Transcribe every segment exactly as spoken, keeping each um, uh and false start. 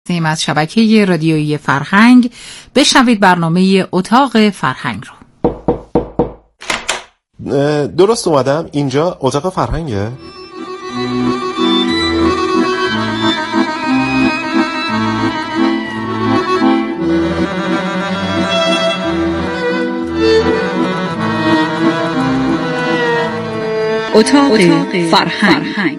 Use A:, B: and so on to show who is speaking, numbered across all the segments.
A: هستیم از شبکه رادیویی فرهنگ. بشنوید برنامه اتاق فرهنگ رو.
B: درست اومدم؟ اینجا اتاق فرهنگه؟
A: اتاق فرهنگ.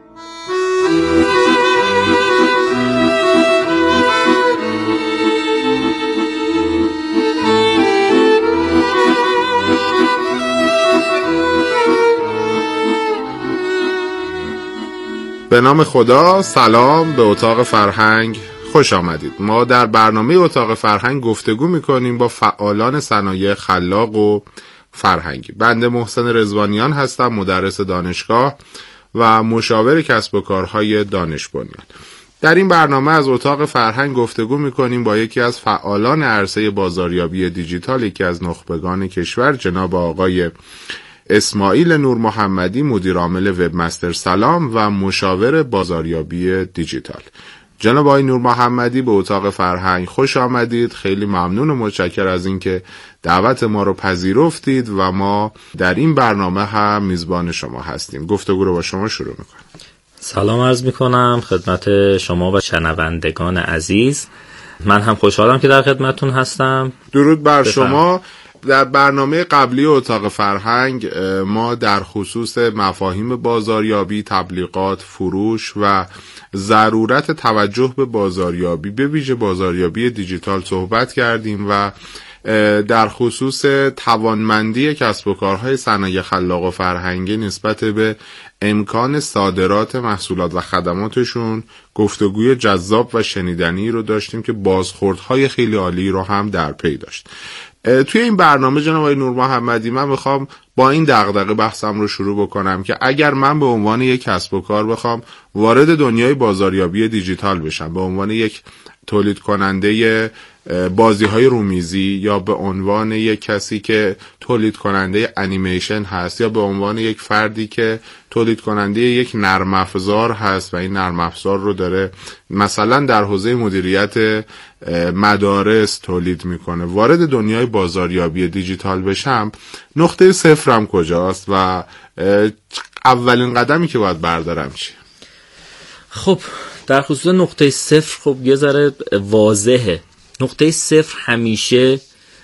C: به نام خدا. سلام به اتاق فرهنگ، خوش آمدید. ما در برنامه اتاق فرهنگ گفتگو میکنیم با فعالان صنایع خلاق و فرهنگی. بنده محسن رضوانیان هستم، مدرس دانشگاه و مشاور کسب و کارهای دانش بنیان. در این برنامه از اتاق فرهنگ گفتگو میکنیم با یکی از فعالان عرصه بازاریابی دیجیتال، یکی از نخبگان کشور، جناب آقای اسماعیل نور محمدی، مدیر عامل وبمستر سلام و مشاور بازاریابی دیجیتال. جناب آقای نور محمدی به اتاق فرهنگ خوش آمدید. خیلی ممنون و متشکر از اینکه دعوت ما رو پذیرفتید و ما در این برنامه هم میزبان شما هستیم. گفتگو رو با شما شروع میکنم.
D: سلام عرض میکنم خدمت شما و شنوندگان عزیز. من هم خوشحالم که در خدمتتون هستم.
C: درود بر بفرم. شما. در برنامه قبلی اتاق فرهنگ ما در خصوص مفاهیم بازاریابی، تبلیغات، فروش و ضرورت توجه به بازاریابی، به ویژه بازاریابی دیجیتال صحبت کردیم و در خصوص توانمندی کسب و کارهای صنایع خلاق و فرهنگی نسبت به امکان صادرات محصولات و خدماتشون گفتگوی جذاب و شنیدنی رو داشتیم که بازخوردهای خیلی عالی رو هم در پی داشت. توی این برنامه جناب آقای نور محمدی من میخوام با این دغدغه بحثم رو شروع بکنم که اگر من به عنوان یک کسب و کار بخوام وارد دنیای بازاریابی دیجیتال بشم، به عنوان یک تولید کننده بازی های رومیزی یا به عنوان یک کسی که تولید کننده انیمیشن هست یا به عنوان یک فردی که تولید کننده یک نرم افزار هست و این نرم افزار رو داره مثلا در حوزه مدیریت مدارس تولید میکنه، وارد دنیای بازاریابی دیجیتال بشم، نقطه صفرم کجاست و اولین قدمی که باید بردارم چیه؟
D: خب در خصوص نقطه صفر خب یه ذره واضحه. نقطه صفر همیشه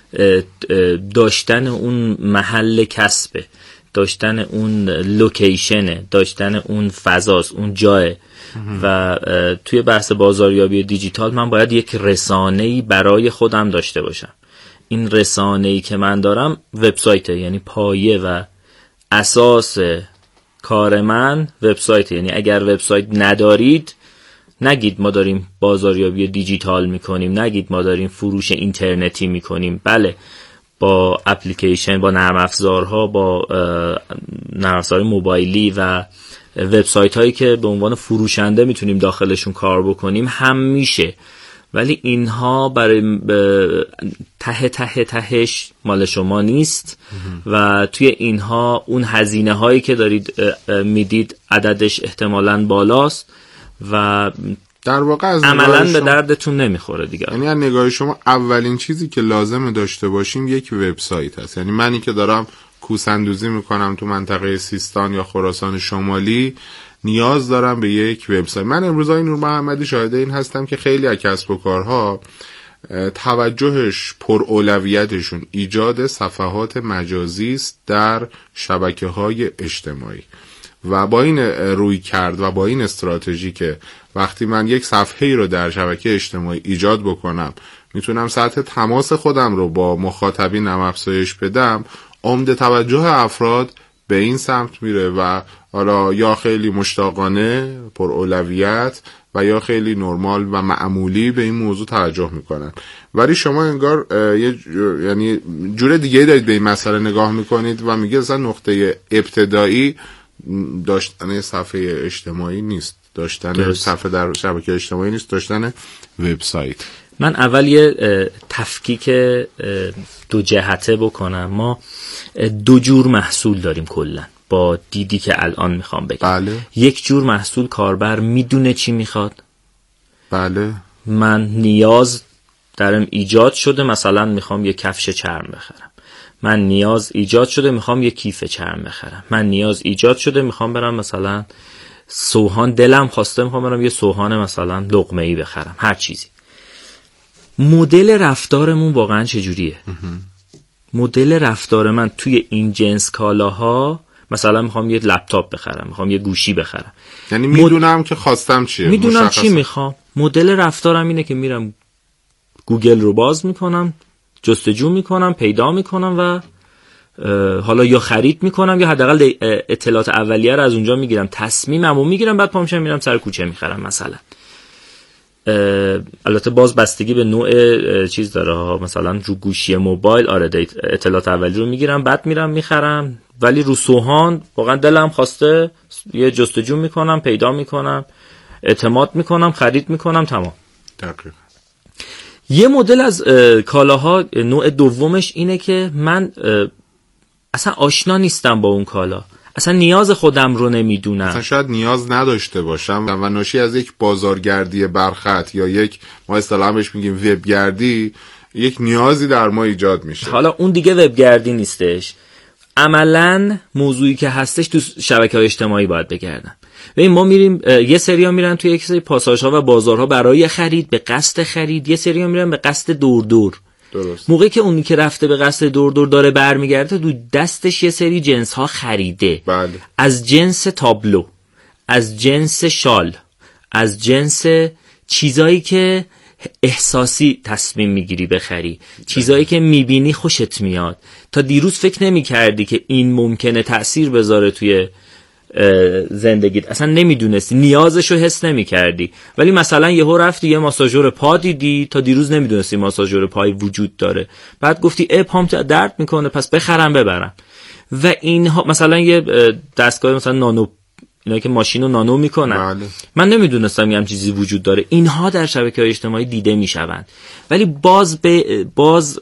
D: داشتن اون محل کسبه، داشتن اون لوکیشنه، داشتن اون فضاست، اون جایه. و توی بحث بازاریابی دیجیتال من باید یک رسانه‌ای برای خودم داشته باشم. این رسانه‌ای که من دارم وبسایته، یعنی پایه و اساس کار من وبسایته. یعنی اگر وبسایت ندارید نگید ما داریم بازاریابی دیجیتال میکنیم، نگید ما داریم فروش اینترنتی میکنیم. بله، با اپلیکیشن، با نرم افزارها، با نرم افزار موبایلی و وبسایت هایی که به عنوان فروشنده میتونیم داخلشون کار بکنیم هم میشه، ولی اینها برای ته ته تهش مال شما نیست و توی اینها اون هزینه هایی که دارید میدید عددش احتمالاً بالاست و
C: در واقع از
D: عملاً به دردتون نمیخوره دیگه.
C: یعنی از نگاه شما اولین چیزی که لازمه داشته باشیم یک وبسایت هست. یعنی منی که دارم کوسندوزی میکنم تو منطقه سیستان یا خراسان شمالی نیاز دارم به یک وبسایت. من امروز آقای نور محمدی شاهد این هستم که خیلی از کسب و کارها توجهش پر اولویتشون ایجاد صفحات مجازی است در شبکه‌های اجتماعی و با این روی کرد و با این استراتژی که وقتی من یک صفحه‌ای رو در شبکه اجتماعی ایجاد بکنم میتونم سطح تماس خودم رو با مخاطبینم افزایش بدم، عمده توجه افراد به این سمت میره و حالا یا خیلی مشتاقانه پر اولویت و یا خیلی نرمال و معمولی به این موضوع توجه میکنن. ولی شما انگار یه یعنی جور دیگه دارید به این مسئله نگاه میکنید و میگه اصلا نقطه ابتدایی داشتن صفحه اجتماعی نیست، داشتن درست. صفحه در شبکه اجتماعی نیست، داشتن وبسایت.
D: من اول یه تفکیک دو جهته بکنم. ما دو جور محصول داریم کلا با دیدی که الان میخوام بگم.
C: بله.
D: یک جور محصول کاربر میدونه چی میخواد.
C: بله.
D: من نیاز درم ایجاد شده مثلا میخوام یه کفش چرم بخرم، من نیاز ایجاد شده میخوام یه کیف چرم بخرم، من نیاز ایجاد شده میخوام برم مثلا سوهان، دلم خواسته میخوام برم یه سوهان مثلا لقمه‌ای بخرم، هر چیزی. مدل رفتارمون واقعا چجوریه؟ مدل رفتار من توی این جنس کالاها، مثلا میخوام یه لپتاپ بخرم، میخوام یه گوشی بخرم،
C: یعنی میدونم مد... که خواستم چیه،
D: میدونم چی میخوام. مدل رفتارم اینه که میرم گوگل رو باز میکنم، جستجو میکنم، پیدا میکنم و حالا یا خرید میکنم یا حداقل اطلاعات اولیه رو از اونجا میگیرم، تصمیممو میگیرم، بعد پا میشم میرم سر کوچه میخرم مثلا. البته باز بستگی به نوع چیز داره ها، مثلا رو گوشی موبایل آره اطلاعات اولیه رو میگیرم بعد میرم میخرم، ولی رو سوهان واقعا دلم خواسته یه جستجو میکنم، پیدا میکنم، اعتماد میکنم، خرید میکنم، تمام.
C: دقیقاً.
D: یه مدل از کالاها نوع دومش اینه که من اصلا آشنا نیستم با اون کالا، اصلا نیاز خودم رو نمیدونم،
C: اصلا شاید نیاز نداشته باشم و ناشی از یک بازارگردی برخط یا یک ما اصطلاحاً بهش میگیم وبگردی، یک نیازی در ما ایجاد میشه.
D: حالا اون دیگه وبگردی نیستش، عملاً موضوعی که هستش تو شبکه‌های اجتماعی باید بگردم. ببین ما میریم، یه سریا میرن توی یک سری پاساژها و بازارها برای خرید به قصد خرید، یه سریا میرن به قصد دور دور.
C: درست.
D: موقعی که اونی که رفته به قصد دور دور داره برمیگرده تو دستش یه سری جنس ها خریده.
C: بله.
D: از جنس تابلو، از جنس شال، از جنس چیزایی که احساسی تصمیم میگیری بخری، چیزایی که میبینی خوشت میاد. تا دیروز فکر نمی کردی که این ممکنه تأثیر بذاره توی زندگیت، اصلا نمیدونستی، نیازشو حس نمی کردی، ولی مثلا یهو رفتی یه ماساژور پا دیدی، تا دیروز نمیدونستی ماساژور پای وجود داره، بعد گفتی اه پام درد میکنه پس بخرم ببرم. و اینها مثلا یه دستگاه مثلا نانو، اینا که ماشینو نانو میکنن،
C: بله.
D: من نمیدونستم یه هم چیزی وجود داره، اینها در شبکه‌های اجتماعی دیده میشوند، ولی باز به باز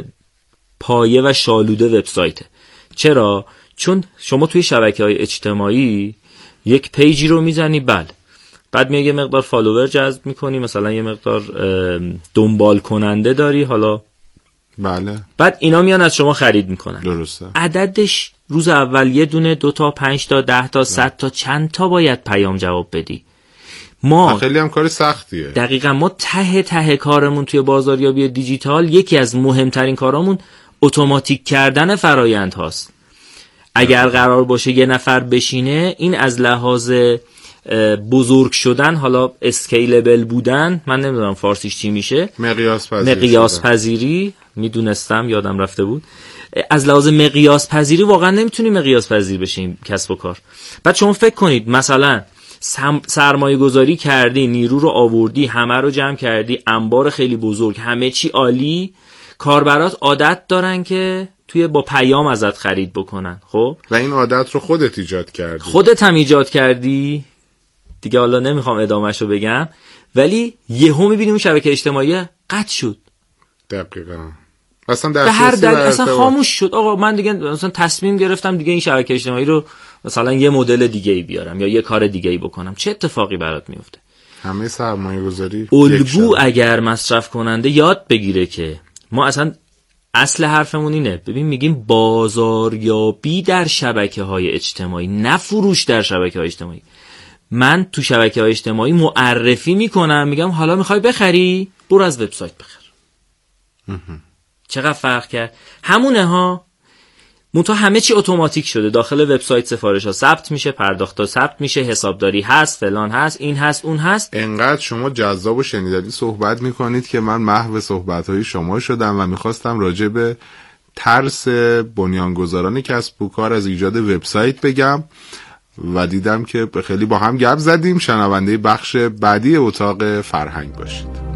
D: پایه و شالوده وبسایته. چرا؟ چون شما توی شبکه‌های اجتماعی یک پیجی رو میزنی، بله، بعد میای یه مقدار فالوور جذب میکنی، مثلا یه مقدار دنبال کننده داری، حالا
C: بله،
D: بعد اینا میان از شما خرید میکنن.
C: درسته.
D: عددش روز اول یه دونه، دو تا، پنج تا، ده تا، صد تا، چند تا باید پیام جواب بدی. ما
C: خیلی هم کار سختیه.
D: دقیقاً ما ته ته کارمون توی بازاریابی دیجیتال، یکی از مهمترین کارامون اتوماتیک کردن فرایند هاست. اگر قرار باشه یه نفر بشینه، این از لحاظ بزرگ شدن، حالا اسکیلبل بودن، من نمیدونم فارسیش چی میشه،
C: مقیاس پذیری،
D: مقیاس پذیری میدونستم یادم رفته بود، از لحاظ مقیاس پذیری واقعا نمیتونی مقیاس پذیر بشیم کسب و کار. بعد شما فکر کنید مثلا سرمایه گذاری کردی، نیرو رو آوردی، همه رو جمع کردی، انبار خیلی بزرگ، همه چی عالی، کاربرات عادت دارن که توی با پیام ازت خرید بکنن. خب
C: و این عادت رو خودت ایجاد کردی،
D: خودت هم ایجاد کردی دیگه، حالا نمیخوام ادامهش رو بگم، ولی یهو میبینیم اون شبکه اجتماعی قطع شد.
C: دقیقاً. اصلا
D: به هر دلیل اصلا خاموش شد. آقا من دیگه مثلا تصمیم گرفتم دیگه این شبکه اجتماعی رو مثلا یه مدل دیگه ای بیارم یا یه کار دیگه ای بکنم. چه اتفاقی برات میفته؟
C: همه سرمایه گذاری
D: الگو اگر مصرف کننده یاد بگیره که ما اصلا اصل حرفمون اینه، ببین میگیم بازاریابی در شبکه‌های اجتماعی، نه فروش در شبکه‌های اجتماعی. من تو شبکه‌های اجتماعی معرفی میکنم، میگم حالا میخوای بخری، برو از وبسایت بخر. چقدر فرق کرد؟ همونه ها. منتها همه چی اتوماتیک شده، داخل وبسایت سفارش ها ثبت میشه، پرداخت ها ثبت میشه، حسابداری هست، فلان هست، این هست، اون هست.
C: انقدر شما جذاب و شنیدنی صحبت میکنید که من محو صحبت های شما شدم و میخواستم راجع به ترس بنیانگذاران کسب و کار از ایجاد وبسایت بگم و دیدم که خیلی با هم گپ زدیم. شنونده بخش بعدی اتاق فرهنگ باشید.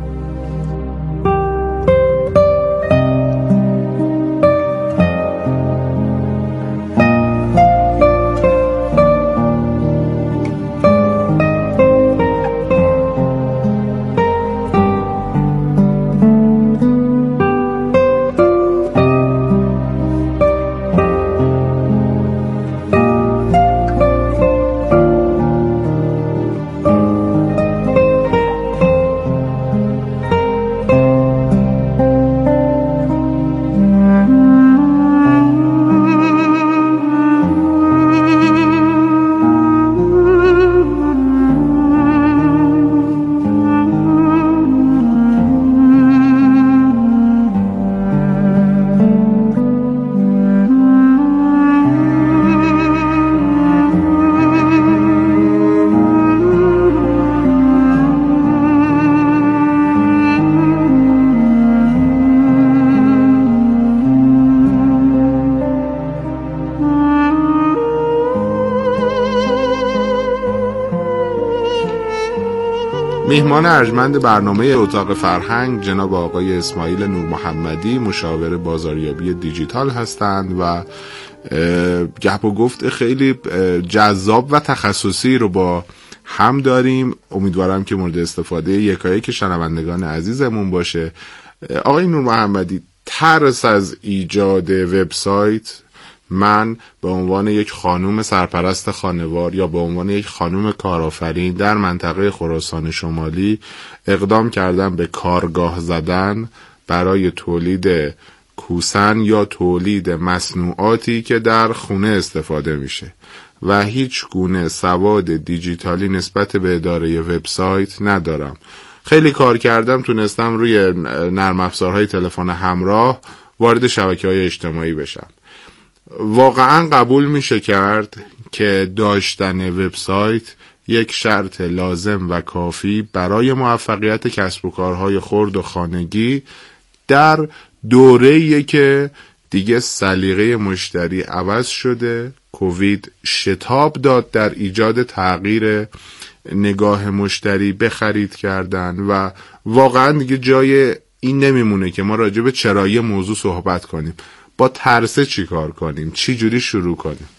C: میهمان ارجمند برنامه اتاق فرهنگ جناب آقای اسماعیل نور محمدی، مشاور بازاریابی دیجیتال هستند و گپ و گفت خیلی جذاب و تخصصی رو با هم داریم. امیدوارم که مورد استفاده یکایک شنوندگان عزیزمون باشه. آقای نور محمدی، ترس از ایجاد وبسایت، من به عنوان یک خانوم سرپرست خانوار یا به عنوان یک خانوم کارآفرین در منطقه خراسان شمالی اقدام کردم به کارگاه زدن برای تولید کوسن یا تولید مصنوعاتی که در خونه استفاده میشه و هیچ گونه سواد دیجیتالی نسبت به اداره وبسایت ندارم. خیلی کار کردم، تونستم روی نرم افزارهای تلفن همراه وارد شبکه‌های اجتماعی بشم. واقعا قبول میشه کرد که داشتن وبسایت یک شرط لازم و کافی برای موفقیت کسب و کارهای خرد و خانگی در دوره‌ای که دیگه سلیقه مشتری عوض شده، کووید شتاب داد در ایجاد تغییر نگاه مشتری به خرید کردن و واقعا دیگه جای این نمیمونه که ما راجع به چرایی موضوع صحبت کنیم. با ترسه چی کار کنیم؟ چی جوری شروع کنیم؟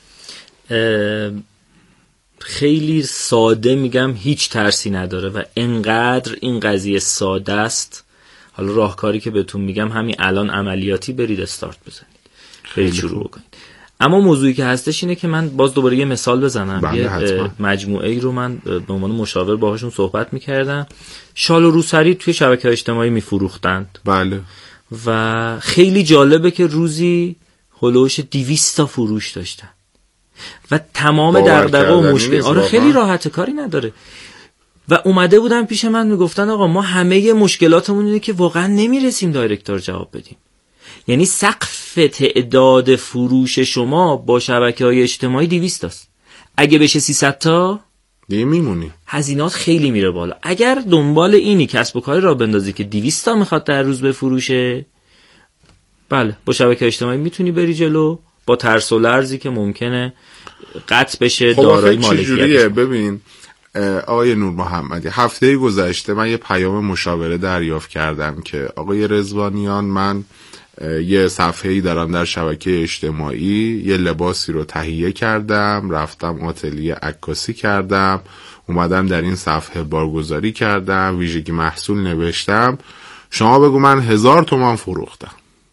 D: خیلی ساده میگم هیچ ترسی نداره و انقدر این قضیه ساده است. حالا راهکاری که بهتون میگم همین الان عملیاتی برید استارت بزنید، برید شروع کنید. اما موضوعی که هستش اینه که من باز دوباره یه مثال بزنم. یه مجموعه ای رو من به عنوان مشاور باهاشون صحبت میکردم، شال و روسری توی شبکه اجتماعی میفروختند.
C: بله.
D: و خیلی جالبه که روزی هلوش دویست تا فروش داشتن و تمام دغدغه و مشکل، آره خیلی راحت، کاری نداره. و اومده بودن پیش من میگفتن آقا ما همه مشکلاتمون اینه که واقعا نمیرسیم دایرکتور جواب بدیم. یعنی سقف تعداد فروش شما با شبکه‌های اجتماعی دویست است، اگه بشه سیصد تا
C: دیگه میمونی،
D: هزینات خیلی میره بالا. اگر دنبال اینی کسب و کاری را بندازی که دویست تا میخواد در روز بفروشه، بله با شبکه اجتماعی میتونی بری جلو، با ترس و لرزی که ممکنه قطع بشه
C: خب
D: دارایی مالکیتش.
C: ببین آقای نور محمدی، هفته گذشته من یه پیام مشاوره دریافت کردم که آقای رضوانیان، من یه صفحه‌ای دارم در شبکه اجتماعی، یه لباسی رو تهیه کردم، رفتم آتلیه عکاسی کردم، اومدم در این صفحه بارگذاری کردم، ویژگی محصول نوشتم، شما بگو من هزار تومان فروختم.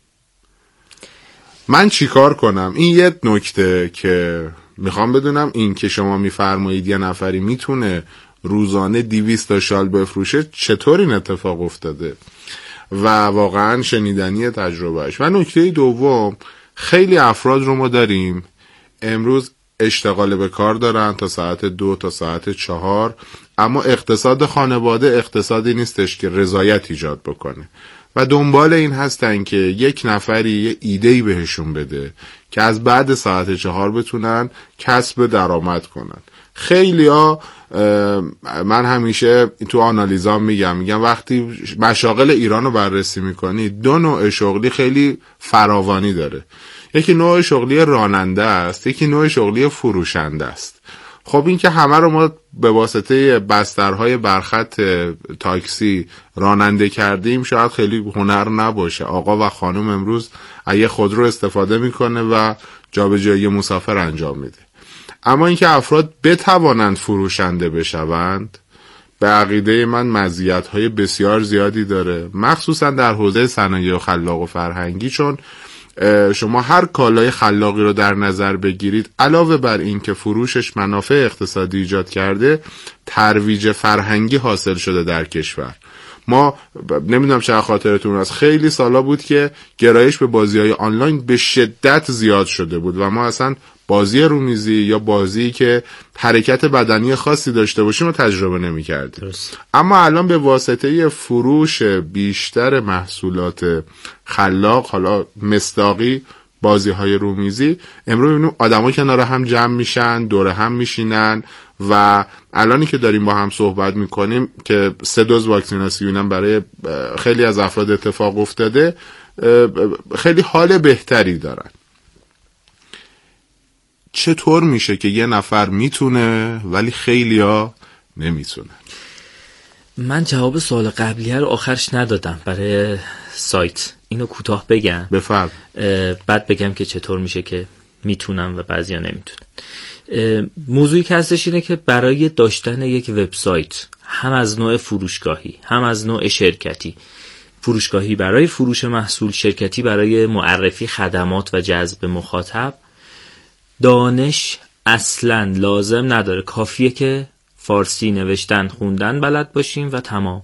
C: من چیکار کنم؟ این یه نکته که میخوام بدونم، این که شما میفرمایید یه نفری میتونه روزانه دویست تا شال بفروشه، چطور این اتفاق افتاده؟ و واقعا شنیدنی تجربهش. و نکته دوم، خیلی افراد رو ما داریم امروز اشتغال به کار دارن تا ساعت دو تا ساعت چهار، اما اقتصاد خانواده اقتصادی نیستش که رضایت ایجاد بکنه و دنبال این هستن که یک نفری یه ایدهی بهشون بده که از بعد ساعت چهار بتونن کسب درآمد کنن. خیلی ها، من همیشه تو آنالیزام میگم میگم وقتی مشاغل ایران رو بررسی میکنی، دو نوع شغلی خیلی فراوانی داره. یکی نوع شغلی راننده است، یکی نوع شغلی فروشنده است. خب این که همه رو ما به واسطه بسترهای برخط تاکسی راننده کردیم شاید خیلی هنر نباشه. آقا و خانم امروز اگه خودرو استفاده میکنه و جابجایی مسافر انجام میده. اما اینکه افراد بتوانند فروشنده بشوند، به عقیده من مزیت‌های بسیار زیادی داره، مخصوصا در حوزه صنایع و خلاق و فرهنگی. چون شما هر کالای خلاقی رو در نظر بگیرید، علاوه بر این که فروشش منافع اقتصادی ایجاد کرده، ترویج فرهنگی حاصل شده در کشور. ما نمیدونم چه خاطرتون هست، خیلی سالا بود که گرایش به بازی‌های آنلاین به شدت زیاد شده بود و ما اصلا بازی رومیزی یا بازی که حرکت بدنی خاصی داشته باشیم رو تجربه نمی کردیم. اما الان به واسطه فروش بیشتر محصولات خلاق، حالا مصداقی بازی های رومیزی، امروز ببینیم آدم‌ها کنار هم جمع میشن، دور هم میشینن و الانی که داریم با هم صحبت میکنیم که سه دوز واکسیناسیون هم برای خیلی از افراد اتفاق افتاده، خیلی حال بهتری دارن. چطور میشه که یه نفر میتونه ولی خیلیا نمیتونه؟
D: من جواب سوال قبلیه رو آخرش ندادم برای سایت. اینو کوتاه بگم
C: بفرم،
D: بعد بگم که چطور میشه که میتونم و بعضیا نمیتونن. موضوعی که هستش اینه که برای داشتن یک وبسایت، هم از نوع فروشگاهی هم از نوع شرکتی، فروشگاهی برای فروش محصول، شرکتی برای معرفی خدمات و جذب مخاطب، دانش اصلا لازم نداره. کافیه که فارسی نوشتن خوندن بلد باشیم و تمام.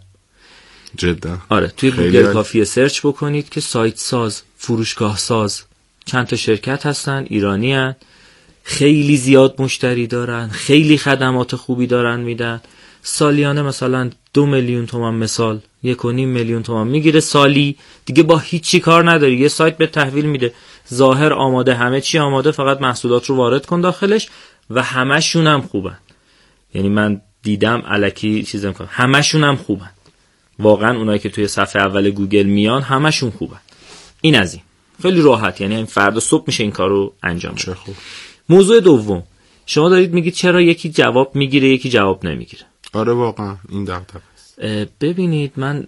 C: جدا
D: آره، توی گوگل کافیه سرچ بکنید که سایت ساز، فروشگاه ساز، چند تا شرکت هستن، ایرانی هن، خیلی زیاد مشتری دارن، خیلی خدمات خوبی دارن میدن. سالیانه مثلا دو میلیون تومان، مثال یک و نیم میلیون تومان میگیره سالی. دیگه با هیچی کار نداری، یه سایت به تحویل میده، ظاهر آماده، همه چی آماده، فقط محصولات رو وارد کن داخلش و همشون هم خوبن. یعنی من دیدم الکی چیز نمیکنم، همشون هم خوبن. واقعا اونایی که توی صفحه اول گوگل میان همشون خوبن. این از این خیلی راحت، یعنی این فردا صبح میشه این کارو انجام بده.
C: خوب.
D: موضوع دوم، شما دارید میگید چرا یکی جواب میگیره یکی جواب نمیگیره.
C: آره واقعا این دغدغه است.
D: ببینید من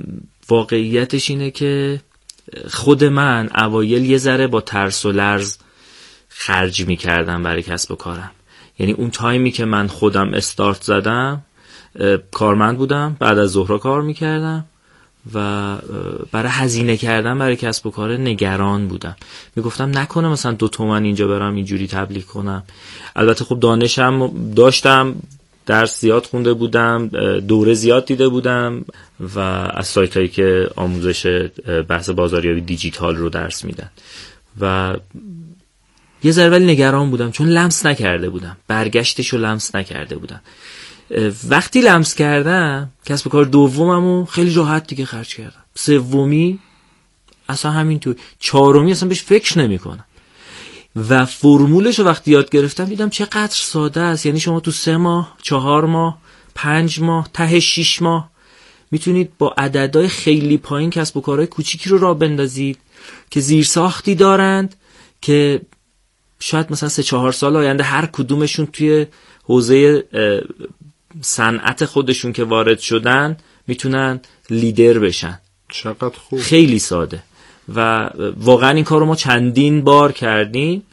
D: واقعیتش اینه که خود من اوایل یه ذره با ترس و لرز خرج میکردم برای کسب و کارم. یعنی اون تایمی که من خودم استارت زدم کارمند بودم، بعد از ظهر کار میکردم و برای هزینه کردن برای کسب و کار نگران بودم. میگفتم نکنه مثلا دو تومن اینجا برم اینجوری تبلیغ کنم. البته خب دانشم داشتم، درس زیاد خونده بودم، دوره زیاد دیده بودم و از سایت هایی که آموزش بحث بازاریابی دیجیتال رو درس میدن و یه ذره ولی نگران بودم چون لمس نکرده بودم، برگشتش رو لمس نکرده بودم. وقتی لمس کردم کسب و کار دوممو خیلی راحت دیگه خرج کردم، سومی اصلا همینطور، چهارمی اصلا بهش فکر نمی کنم و فرمولش رو وقتی یاد گرفتم دیدم چقدر ساده است. یعنی شما تو سه ماه، چهار ماه، پنج ماه، ته شیش ماه میتونید با عددهای خیلی پایین کسب و کارهای کوچیکی رو راه بندازید که زیرساختی دارند که شاید مثلا سه چهار سال آینده هر کدومشون توی حوزه صنعت خودشون که وارد شدن میتونن لیدر بشن.
C: چقدر خوب.
D: خیلی ساده و واقعا این کار رو ما چندین بار کردیم.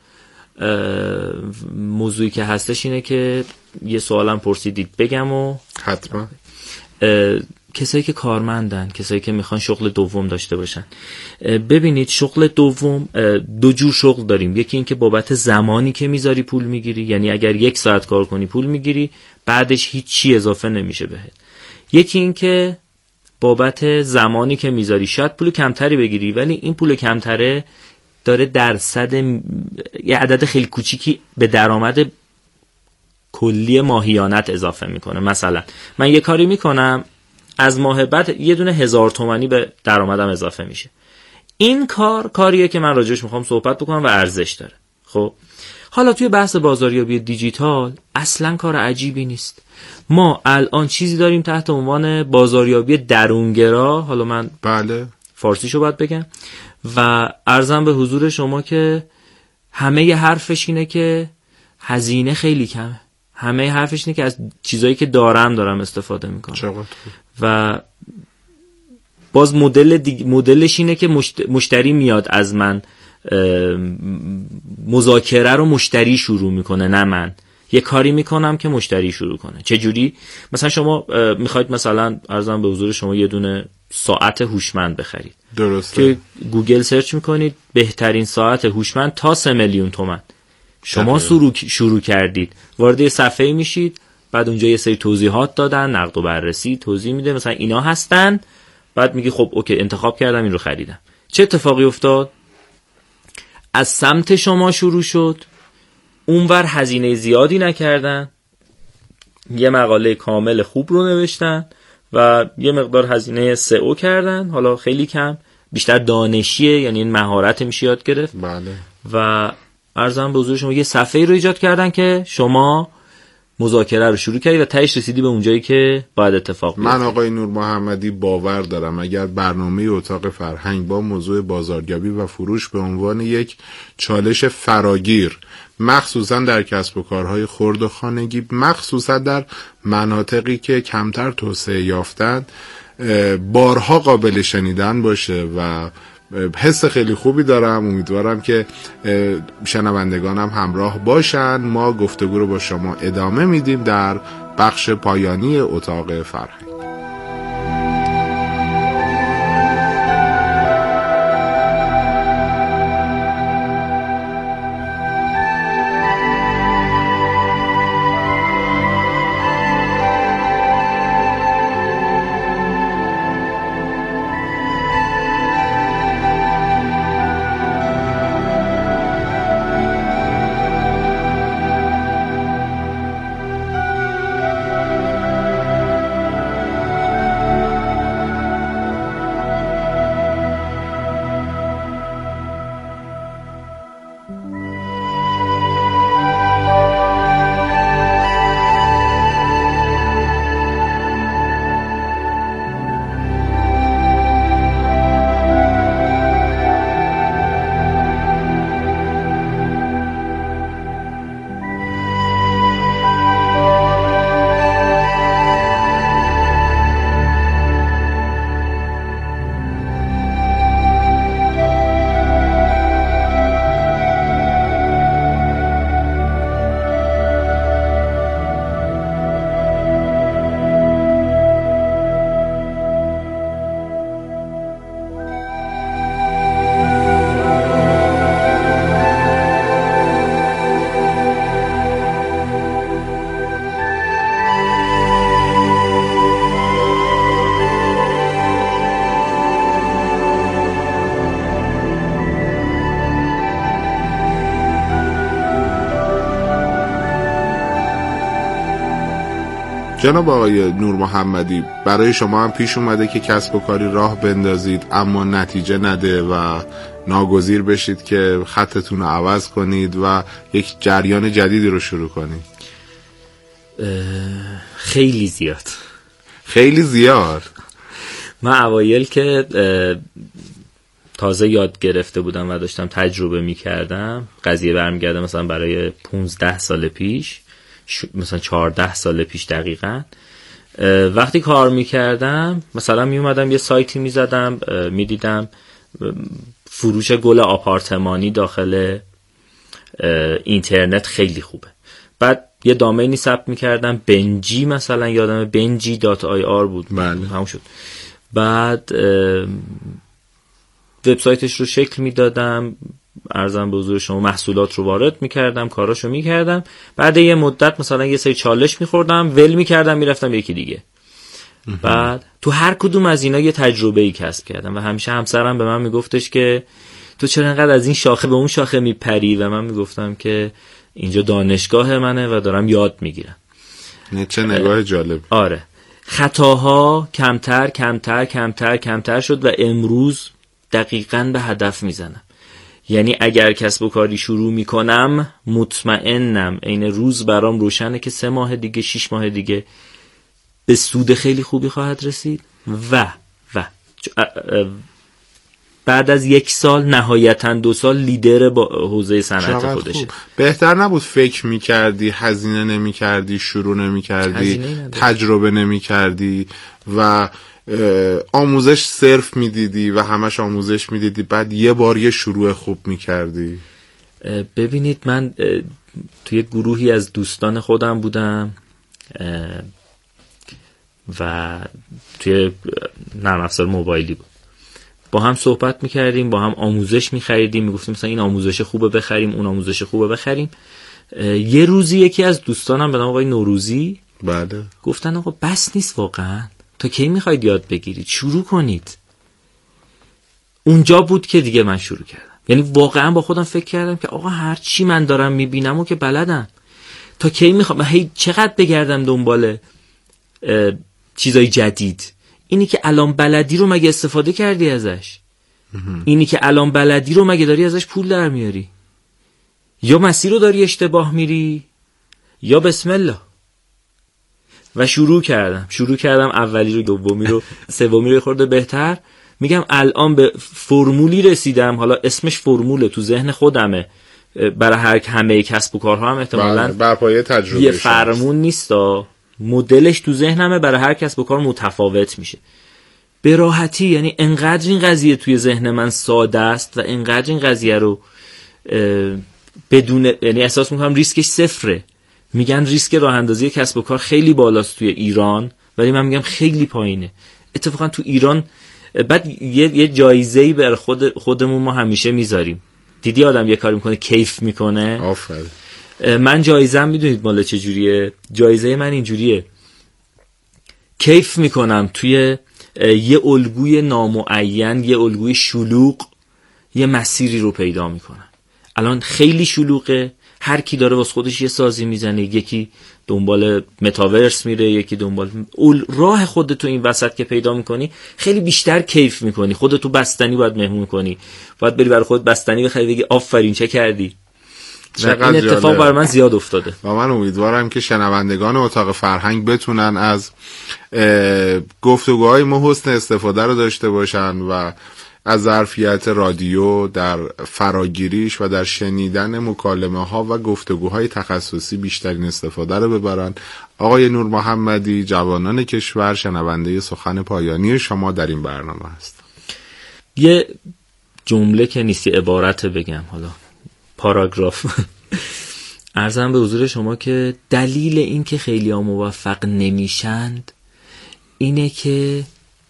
D: موضوعی که هستش اینه که یه سوالم پرسیدید بگم و
C: حتما
D: کسایی که کارمندن، کسایی که میخوان شغل دوم داشته باشن، ببینید شغل دوم دو جور شغل داریم. یکی این که بابت زمانی که میذاری پول میگیری، یعنی اگر یک ساعت کار کنی پول میگیری، بعدش هیچی اضافه نمیشه بهت. یکی این که بابت زمانی که میذاری شاید پول کمتری بگیری ولی این پول کمتره داره درصد یه عدد خیلی کوچیکی به درآمد کلی ماهیانت اضافه میکنه. مثلا من یه کاری میکنم از ماه بعد یه دونه هزار تومانی به درآمدم اضافه میشه. این کار کاریه که من راجعش میخوام صحبت بکنم و ارزش داره. خب حالا توی بحث بازاریابی دیجیتال اصلا کار عجیبی نیست. ما الان چیزی داریم تحت عنوان بازاریابی درونگرا، حالا من
C: بله
D: فارسیشو باید بگم و عرضم به حضور شما که همه ی حرفش اینه که هزینه خیلی کمه. همه ی حرفش اینه که از چیزایی که دارم دارم استفاده میکنم.
C: چقدر
D: و باز مدل دیگ... مدلش اینه که مشت... مشتری میاد از من مذاکره رو مشتری شروع میکنه، نه من یه کاری میکنم که مشتری شروع کنه. چه جوری؟ مثلا شما میخواید مثلا عرضم به حضور شما یه دونه ساعت هوشمند بخرید،
C: درسته،
D: که گوگل سرچ میکنید بهترین ساعت هوشمند تا سه میلیون تومان، شما شروع شروع کردید، وارد صفحه میشید، بعد اونجا یه سری توضیحات دادن، نقد و بررسی توضیح میده مثلا اینا هستن، بعد میگی خب اوکی انتخاب کردم این رو خریدم. چه اتفاقی افتاد؟ از سمت شما شروع شد، اونور هزینه زیادی نکردن، یه مقاله کامل خوب رو نوشتن و یه مقدار هزینه سئو کردن، حالا خیلی کم، بیشتر دانشیه، یعنی این مهارت میشه یاد گرفت.
C: بله.
D: و عرضم به حضور شما یه صفحه رو ایجاد کردن که شما مذاکره رو شروع کردی و تهش رسیدی به اونجایی که باید اتفاق بیفته.
C: من آقای نور محمدی باور دارم اگر برنامه اتاق فرهنگ با موضوع بازاریابی و فروش به عنوان یک چالش فراگیر، مخصوصا در کسب و کارهای خرد و خانگی، مخصوصا در مناطقی که کمتر توسعه یافتند، بارها قابل شنیدن باشه و حس خیلی خوبی دارم. امیدوارم که شنوندگانم همراه باشن. ما گفتگو رو با شما ادامه میدیم در بخش پایانی اتاق فرهنگ. جناب آقای نور محمدی، برای شما هم پیش اومده که کسب و کاری راه بندازید اما نتیجه نده و ناگزیر بشید که خطتون رو عوض کنید و یک جریان جدیدی رو شروع کنید؟
D: خیلی زیاد
C: خیلی زیاد.
D: من اوایل که تازه یاد گرفته بودم و داشتم تجربه می کردم، قضیه برمیگرده مثلا برای پونزده سال پیش، مثلا چهارده سال پیش دقیقاً، وقتی کار میکردم مثلا میومدم یه سایتی میزدم، میدیدم فروش گل آپارتمانی داخل اینترنت خیلی خوبه، بعد یه دامینی ثبت میکردم، بنجی مثلا، یادم بنجی دات آی آر بود،
C: بله
D: همون شد. بعد وبسایتش رو شکل میدادم، عرضم به حضور شما محصولات رو وارد میکردم، کاراشو میکردم، بعد یه مدت مثلا یه سری چالش میخوردم، ول میکردم، میرفتم یکی دیگه. بعد تو هر کدوم از اینا یه تجربه ای کسب کردم و همیشه همسرم به من میگفتش که تو چرا انقدر از این شاخه به اون شاخه میپری، و من میگفتم که اینجا دانشگاه منه و دارم یاد میگیرم.
C: چه نگاه جالب.
D: آره، خطاها کمتر کمتر کمتر کمتر شد و امروز دقیقاً به هدف میزنم. یعنی اگر کسب و کاری شروع میکنم مطمئنم این روز برام روشنه که سه ماه دیگه، شش ماه دیگه به سود خیلی خوبی خواهد رسید و و بعد از یک سال نهایتاً دو سال لیدر با حوزه صنعت خودشه.
C: بهتر نبود فکر میکردی، هزینه نمیکردی، شروع نمیکردی، تجربه نمیکردی و آموزش صرف میدیدی و همش آموزش میدیدی، بعد یه بار یه شروع خوب میکردی؟
D: ببینید، من توی گروهی از دوستان خودم بودم و توی نرم افزار موبایلی بود، با هم صحبت میکردیم، با هم آموزش میخریدیم، میگفتیم مثلا این آموزش خوبه بخریم، اون آموزش خوبه بخریم. یه روزی یکی از دوستانم به نام آقای نوروزی
C: بله
D: گفتن آقا بس نیست واقعا، تا کی میخواید یاد بگیرید؟ شروع کنید. اونجا بود که دیگه من شروع کردم. یعنی واقعا با خودم فکر کردم که آقا هر چی من دارم میبینم و که بلدم، تا کی میخوام هی چقدر بگردم دنبال چیزای جدید؟ اینی که الان بلدی رو مگه استفاده کردی ازش؟ اینی که الان بلدی رو مگه داری ازش پول در میاری؟ یا مسیر رو داری اشتباه میری یا بسم الله. و شروع کردم شروع کردم اولی رو، دومی رو، سومی رو خورده بهتر. میگم الان به فرمولی رسیدم، حالا اسمش فرموله، تو ذهن خودمه، برای هر همه کسب و کارها هم احتمالاً
C: بر پایه تجربه
D: یه فرمون نیستا، مدلش تو ذهنمه، برای هر کسب و کار متفاوت میشه به راحتی. یعنی انقدر این قضیه توی ذهن من ساده است و انقدر این قضیه رو بدون، یعنی احساس میکنم ریسکش صفره. میگن ریسک راه اندازی کسب و کار خیلی بالاست توی ایران، ولی من میگم خیلی پایینه. اتفاقا تو ایران بعد یه, یه جایزه‌ای بر خود خودمون ما همیشه میذاریم. دیدی آدم یه کاری میکنه کیف میکنه؟
C: آفرین.
D: من جایزه‌ام میدونید مال چه جوریه؟ جایزه من اینجوریه، کیف میکنم توی یه الگوی نامعین، یه الگوی شلوغ، یه مسیری رو پیدا میکنم. الان خیلی شلوغه، هر کی داره واسه خودش یه سازی میزنه، یکی دنبال متاورس میره، یکی دنبال اول راه خودت. تو این وسط که پیدا میکنی خیلی بیشتر کیف میکنی. خودت تو بستنی باید مهمون کنی، باید بری برای خودت بستنی بخری بگی آفرین چه کردی. این اتفاق برای من زیاد افتاده
C: و من امیدوارم که شنوندگان اتاق فرهنگ بتونن از گفتگوهای ما حسن استفاده رو داشته باشن و از ظرفیت رادیو در فراگیریش و در شنیدن مکالمه ها و گفتگوهای تخصصی بیشترین استفاده رو ببرن. آقای نور محمدی، جوانان کشور، شنونده سخن پایانی شما در این برنامه هست.
D: یه جمله که نیستی، عبارت بگم، حالا پاراگراف. عرضم به حضور شما که دلیل این که خیلی ها موفق نمیشند اینه که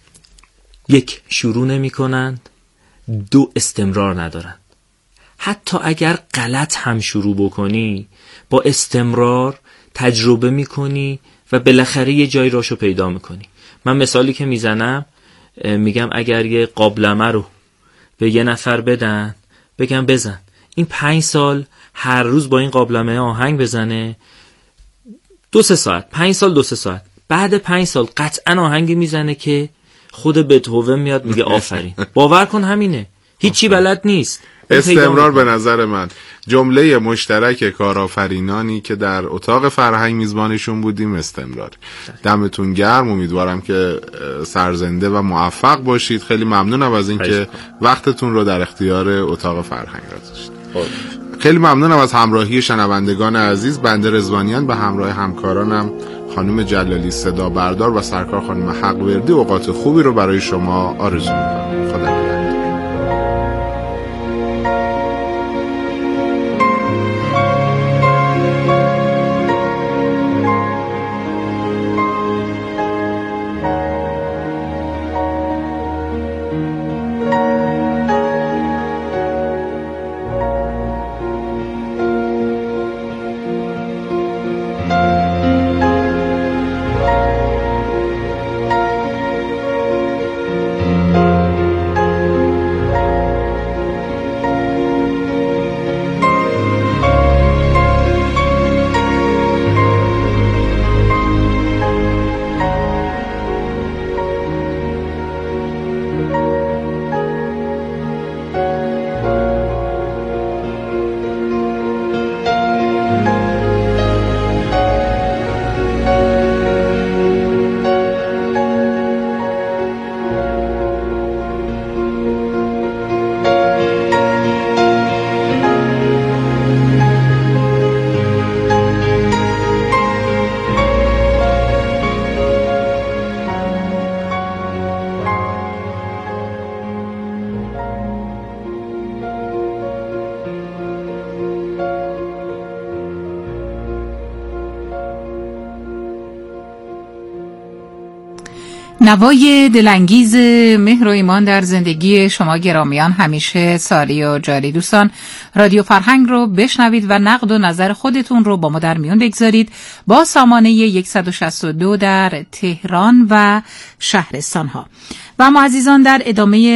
D: یک، شروع نمی کنند، دو، استمرار ندارند. حتی اگر غلط هم شروع بکنی، با استمرار تجربه می کنی و بالاخره یه جایی راشو پیدا می کنی. من مثالی که میزنم، میگم اگر یه قابلمه رو به یه نفر بدن، بگم بزن، این پنج سال هر روز با این قابلمه آهنگ بزنه، دو سه ساعت، پنج سال دو سه ساعت، بعد پنج سال قطعا آهنگی میزنه که خود بتهوون میاد میگه آفرین. باور کن همینه، هیچی بلد نیست.
C: استمرار به نظر من جمله مشترک کارآفرینانی که در اتاق فرهنگ میزبانشون بودیم استمرار. دمتون گرم، امیدوارم که سرزنده و موفق باشید. خیلی ممنونم از اینکه وقتتون رو در اختیار اتاق فرهنگ گذاشتید. خیلی ممنونم از همراهی شنوندگان عزیز. بنده رضوانیان به همراه همکارانم خانم جلالی صدا بردار و سرکار خانم حقوردی اوقات خوبی رو برای شما آرزو می‌کنم. خدا نگهدار.
A: نوای دلانگیز مهر و ایمان در زندگی شما گرامیان همیشه ساری و جاری. دوستان، رادیو فرهنگ رو بشنوید و نقد و نظر خودتون رو با ما در میون بگذارید با سامانه صد و شصت و دو در تهران و شهرستان ها. و ما عزیزان در ادامه